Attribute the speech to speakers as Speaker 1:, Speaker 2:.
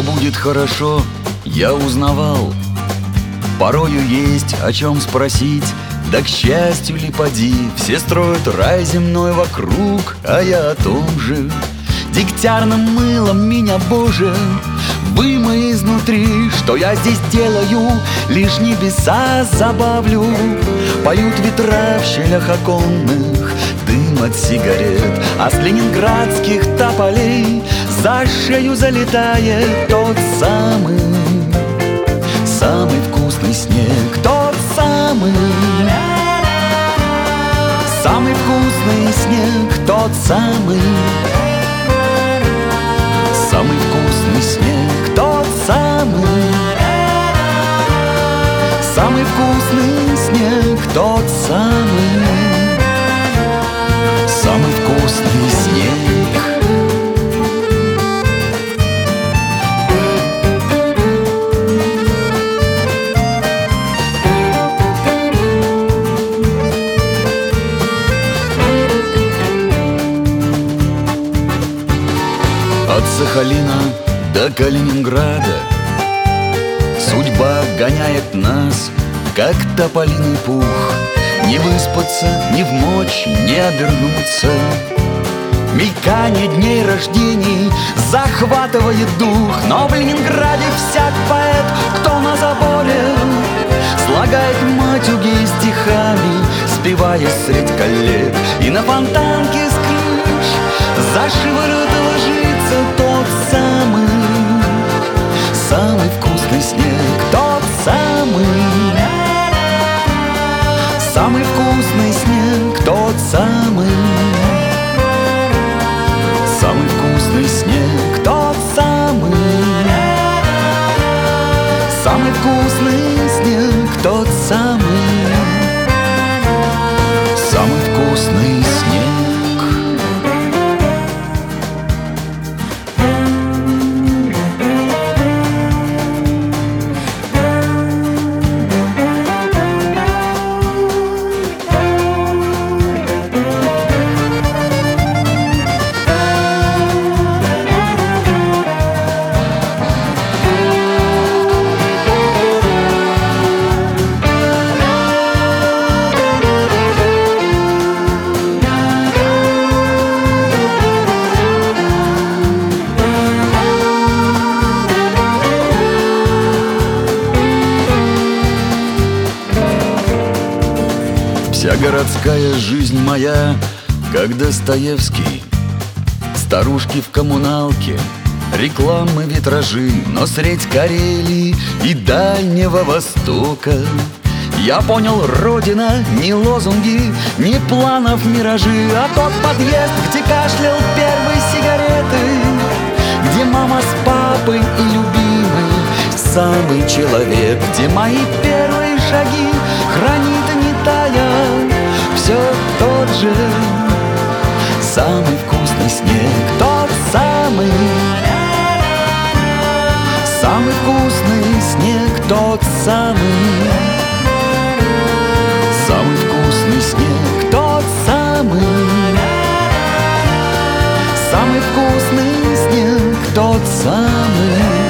Speaker 1: что будет хорошо, я узнавал. Порою есть о чем спросить, да к счастью ли поди, все строят рай земной вокруг, а я о том же. Дегтярным мылом меня, Боже, вымой изнутри. Что я здесь делаю, лишь небеса забавлю. Поют ветра в щелях оконных, дым от сигарет, а с ленинградских тополей за шею залетает тот самый, самый вкусный снег. Тот самый, самый вкусный снег. Тот самый, самый вкусный снег. Тот самый, самый вкусный снег. Тот самый, самый вкусный снег. От Сахалина до Калининграда судьба гоняет нас, как тополиный пух. Не выспаться, ни в мочь, не обернуться. Мелькание дней рождений захватывает дух. Но в Ленинграде всяк поэт, кто на заборе, слагает матюги стихами, спеваясь средь коллег. И на фонтанке с крыш за шиворот ложится тот самый, самый вкусный снег. Тот самый, самый вкусный снег. Тот самый, самый вкусный снег. Тот самый, самый вкусный снег. Тот самый, самый вкусный снег. Вся городская жизнь моя, как Достоевский. Старушки в коммуналке, рекламы, витражи. Но средь Карелии и Дальнего Востока я понял, родина не лозунги, не планов миражи, а тот подъезд, где кашлял первой сигареты, где мама с папой и любимый самый человек, где мои первые шаги хранит, не тая, все тот же самый вкусный снег. Тот самый, самый вкусный снег. Тот самый, самый вкусный снег. Тот самый, самый вкусный снег. Тот самый.